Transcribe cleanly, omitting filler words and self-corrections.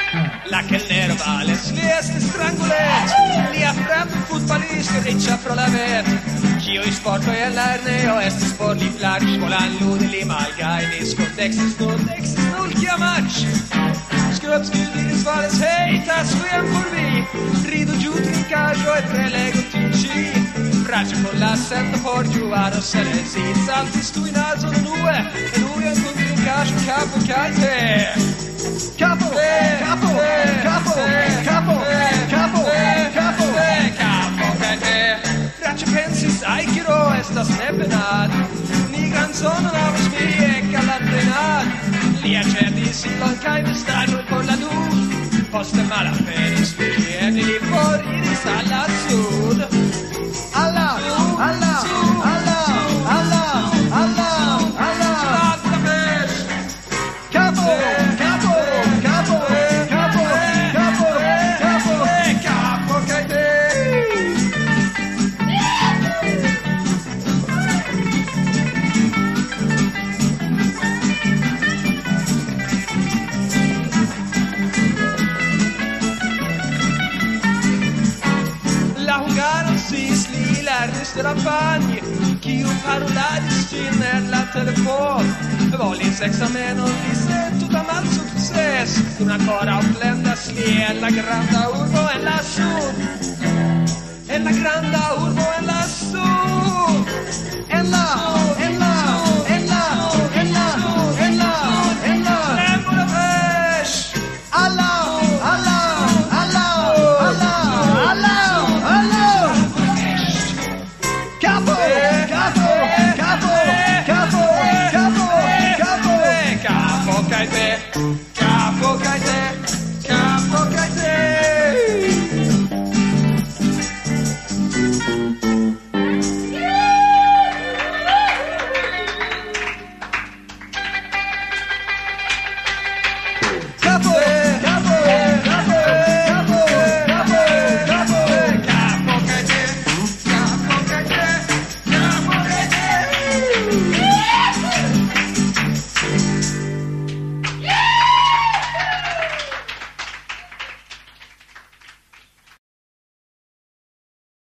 La che nerva les lieste strangulet Lia frem futbalist riccia pro la vet Chio i sport e l'erne este sport li flash Volan lude li malga in iskotexis null chiamach Skrubbskudis vales heitas vem forbi Rido giù trincaggio e tre lego tinci Braccio con l'assento por giovare seresi Salti stu in naso due e lui ancora trincaggio capo calte Capo, capo, capo, capo, capo, capo, capo, Braccio pensi sai che ro estas nebenat Ni canzone navas mi e calandrenat Lia certi si con keine strano por la luz Poste mala peris vieni li for iris alla sud Alla, alla, alla, alla, alla, alla Capo, capo la bagni chi un paroladis fin nella telefon volis examen on disse tutta mal success una ancora plendas li è la granda urbo e la sud e la granda urbo e la sud e la e la e la e la e la e la Lembola fresh alla alla alla alla alla Capo, capo, capo, capo, capo, capo, capo, capo,